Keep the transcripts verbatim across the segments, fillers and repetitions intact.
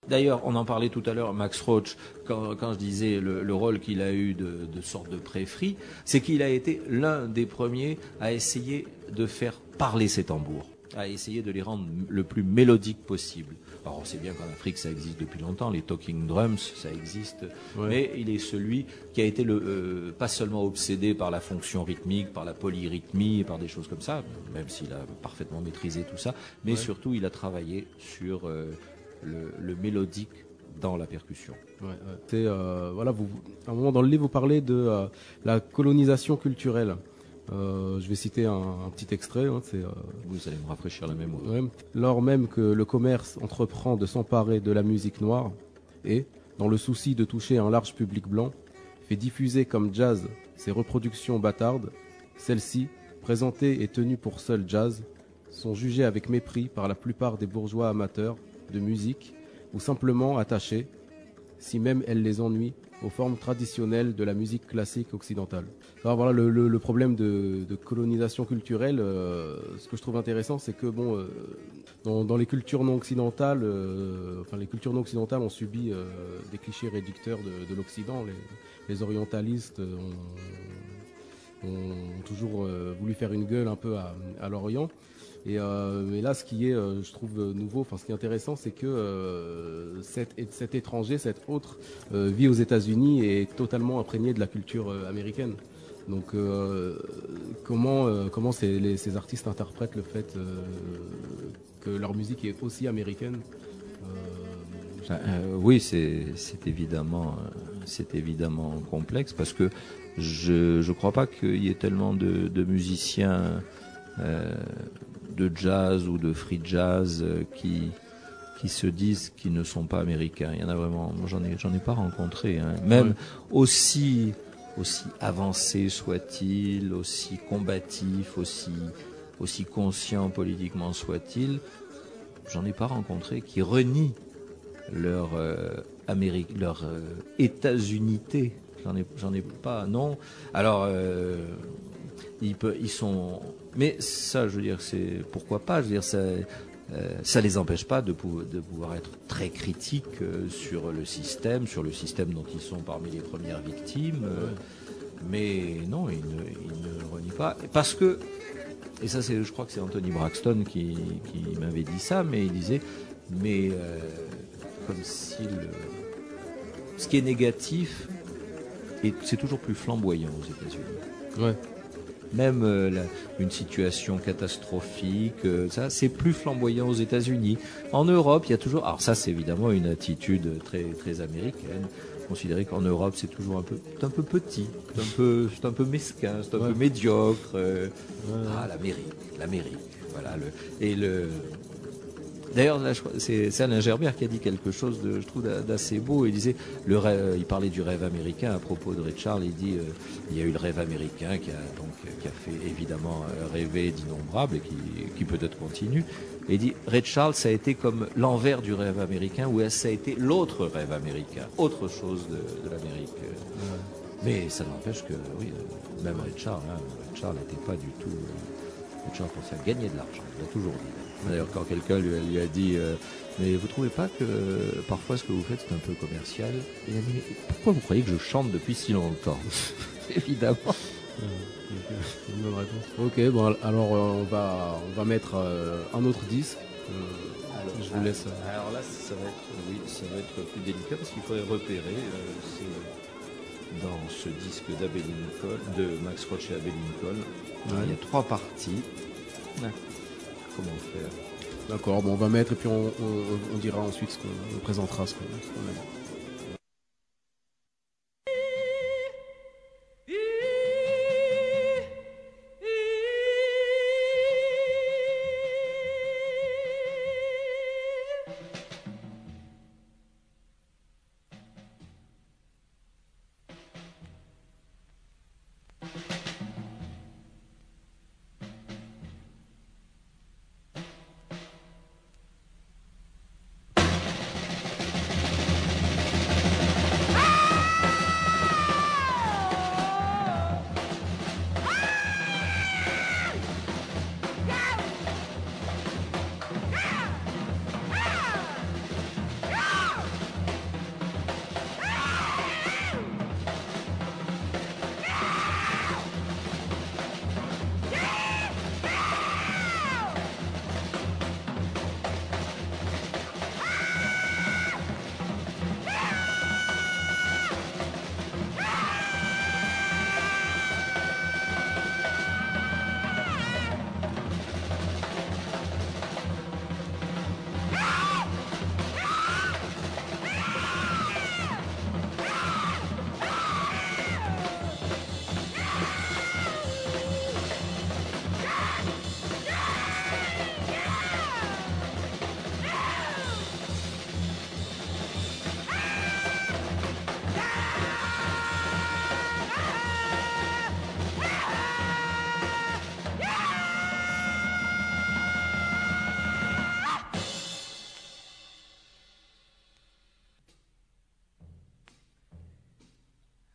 D'ailleurs, on en parlait tout à l'heure, Max Roach, quand, quand je disais le, le rôle qu'il a eu de, de sorte de pré-free, c'est qu'il a été l'un des premiers à essayer de faire parler ses tambours, à essayer de les rendre le plus mélodiques possible. Alors on sait bien qu'en Afrique ça existe depuis longtemps, les talking drums ça existe, ouais. Mais il est celui qui a été le, euh, pas seulement obsédé par la fonction rythmique, par la polyrythmie, par des choses comme ça, même s'il a parfaitement maîtrisé tout ça, mais ouais. Surtout il a travaillé sur euh, le, le mélodique dans la percussion. Ouais, ouais. C'est, euh, voilà, vous, à un moment dans le livre vous parlez de euh, la colonisation culturelle. Euh, je vais citer un, un petit extrait. Hein, c'est, euh, Vous allez me rafraîchir la mémoire. Ouais, lors même que le commerce entreprend de s'emparer de la musique noire et, dans le souci de toucher un large public blanc, fait diffuser comme jazz ses reproductions bâtardes, celles-ci, présentées et tenues pour seul jazz, sont jugées avec mépris par la plupart des bourgeois amateurs de musique ou simplement attachés, si même elles les ennuient, aux formes traditionnelles de la musique classique occidentale. Alors voilà le, le, le problème de, de colonisation culturelle. Euh, ce que je trouve intéressant, c'est que bon, euh, dans, dans les cultures non occidentales, euh, enfin les cultures non occidentales ont subi euh, des clichés réducteurs de, de l'Occident. Les, les orientalistes ont, ont toujours euh, voulu faire une gueule un peu à, à l'Orient. Et, euh, et là, ce qui est, euh, je trouve, nouveau, enfin, ce qui est intéressant, c'est que euh, cet, cet étranger, cet autre, euh, vit aux États-Unis et est totalement imprégné de la culture euh, américaine. Donc, euh, comment, euh, comment ces, les, ces artistes interprètent le fait euh, que leur musique est aussi américaine euh, euh, Oui, c'est, c'est évidemment, c'est évidemment complexe parce que je ne crois pas qu'il y ait tellement de, de musiciens. Euh, de jazz ou de free jazz euh, qui qui se disent qu'ils ne sont pas américains. Il y en a vraiment, moi j'en ai j'en ai pas rencontré. Hein. Même ouais. aussi aussi avancé soit-il, aussi combatif, aussi aussi conscient politiquement soit-il, j'en ai pas rencontré qui renient leur euh, Amérique, leur euh, États-unité. J'en ai j'en ai pas. Non. Alors. Euh, Ils, peut, ils sont, mais ça, je veux dire, c'est pourquoi pas. Je veux dire, ça, euh, ça les empêche pas de, pou- de pouvoir être très critiques euh, sur le système, sur le système dont ils sont parmi les premières victimes. Euh, mais non, ils ne, ils ne renient pas, parce que, et ça, c'est, je crois que c'est Anthony Braxton qui, qui m'avait dit ça, mais il disait, mais euh, comme si le, ce qui est négatif, et c'est toujours plus flamboyant aux États-Unis. Ouais. Même euh, la, une situation catastrophique, euh, ça c'est plus flamboyant aux États-Unis. En Europe, il y a toujours. Alors ça, c'est évidemment une attitude très très américaine. Considérer qu'en Europe, c'est toujours un peu, c'est un peu petit, c'est un peu, c'est un peu mesquin, c'est un ouais. peu médiocre. Euh, ouais. Ah, l'Amérique, l'Amérique. Voilà le et le. D'ailleurs, là, je crois, c'est, c'est Alain Gerbert qui a dit quelque chose de, je trouve, d'assez beau. Il disait, le rêve, il parlait du rêve américain à propos de Ray Charles. Il dit, euh, il y a eu le rêve américain qui a donc, qui a fait évidemment rêver d'innombrables et qui, qui peut-être continue. Et il dit, Ray Charles, ça a été comme l'envers du rêve américain, ou ça a été l'autre rêve américain, autre chose de, de l'Amérique. Ouais. Mais ça n'empêche que, oui, même Ray Charles, hein, Ray Charles n'était pas du tout. Euh, Ray Charles pensait à gagner de l'argent. Il a toujours dit. D'ailleurs, quand quelqu'un lui a, lui a dit euh, mais vous trouvez pas que euh, parfois ce que vous faites c'est un peu commercial, il a dit mais pourquoi vous croyez que je chante depuis si longtemps? Évidemment. C'est une bonne réponse. Ok, bon alors euh, on va on va mettre euh, un autre disque. Euh, alors, je vous laisse. Euh... Alors là, ça va être oui, ça va être plus délicat parce qu'il faudrait repérer. Euh, c'est dans ce disque d'Abbey Lincoln, de Max Roach et Abbey Lincoln. Ouais. Il y a trois parties. Ouais. Comment faire? D'accord, bon, on va mettre et puis on, on, on dira ensuite ce qu'on on présentera ce qu'on, ce qu'on a dit.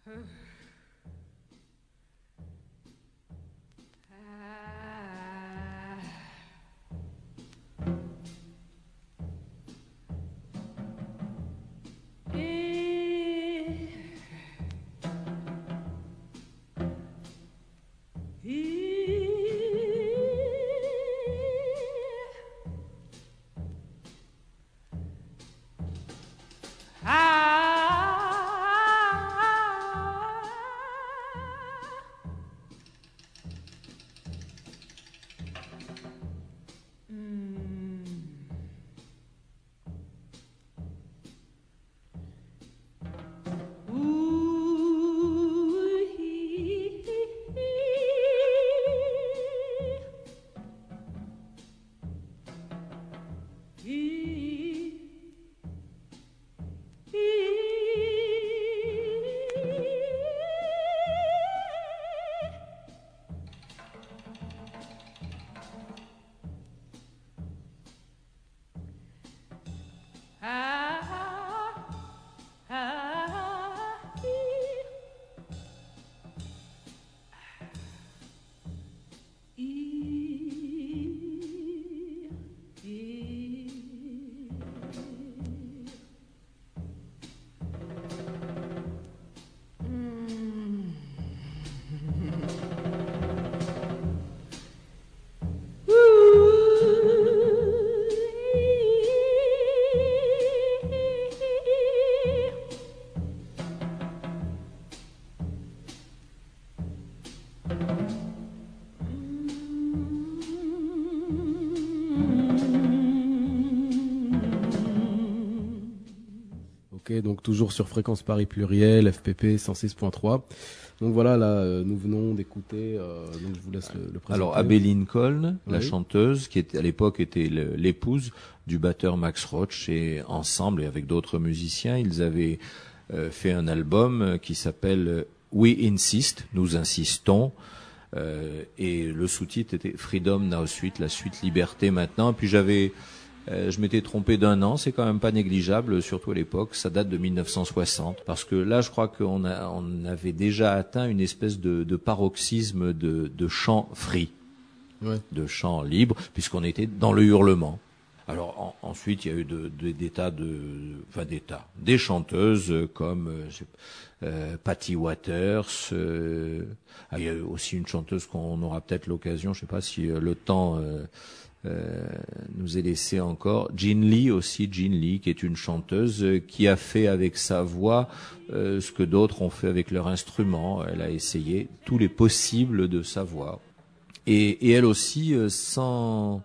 Ok, donc toujours sur Fréquence Paris Pluriel, F P P cent six point trois. Donc voilà, là, euh, nous venons d'écouter, euh, donc je vous laisse le, le présenter. Alors, Abbey Lincoln, Oui. la chanteuse, qui était, à l'époque était le- l'épouse du batteur Max Roach, et ensemble, et avec d'autres musiciens, ils avaient euh, fait un album qui s'appelle We Insist, nous insistons, euh, et le sous-titre était Freedom Now Suite, la suite Liberté maintenant. Et puis j'avais Euh, je m'étais trompé d'un an, c'est quand même pas négligeable, surtout à l'époque, ça date de mille neuf cent soixante, parce que là je crois qu'on a, on avait déjà atteint une espèce de, de paroxysme de, de chant free, Ouais. de chant libre, puisqu'on était dans le hurlement. Alors en, ensuite il y a eu de, de, des tas de, enfin des tas, des chanteuses comme euh, je sais pas, euh, Patty Waters, euh, ah, il y a eu aussi une chanteuse qu'on aura peut-être l'occasion, je sais pas si euh, le temps euh, Euh, nous est laissé encore. Jean Lee aussi, Jean Lee, qui est une chanteuse euh, qui a fait avec sa voix euh, ce que d'autres ont fait avec leur instrument. Elle a essayé tous les possibles de sa voix. Et, et elle aussi, euh, sans,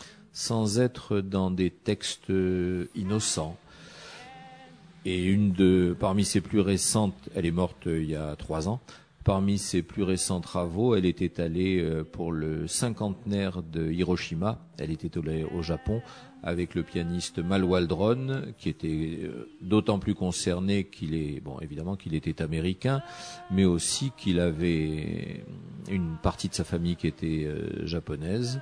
sans être dans des textes euh, innocents. Et une de, parmi ses plus récentes, elle est morte euh, il y a trois ans, parmi ses plus récents travaux, elle était allée euh, pour le cinquantenaire de Hiroshima, elle était allée au Japon avec le pianiste Mal Waldron, qui était euh, d'autant plus concerné qu'il est, bon évidemment qu'il était américain, mais aussi qu'il avait une partie de sa famille qui était euh, japonaise.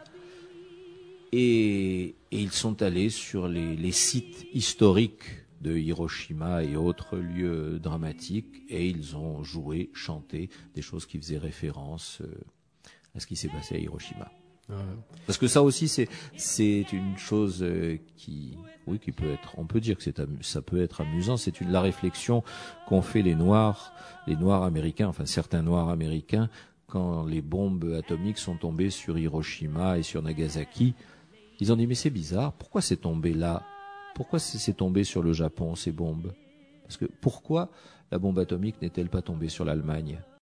Et, et ils sont allés sur les, les sites historiques de Hiroshima et autres lieux dramatiques, et ils ont joué, chanté des choses qui faisaient référence euh, à ce qui s'est passé à Hiroshima. Ouais. Parce que ça aussi, c'est c'est une chose euh, qui, oui, qui peut être, on peut dire que c'est amu- ça peut être amusant. C'est une la réflexion qu'ont fait les Noirs, les Noirs américains, enfin certains Noirs américains, quand les bombes atomiques sont tombées sur Hiroshima et sur Nagasaki. Ils ont dit mais c'est bizarre, pourquoi c'est tombé là? Pourquoi c'est c'est tombé sur le Japon, ces bombes? Parce que pourquoi la bombe atomique n'est-elle pas tombée sur l'Allemagne?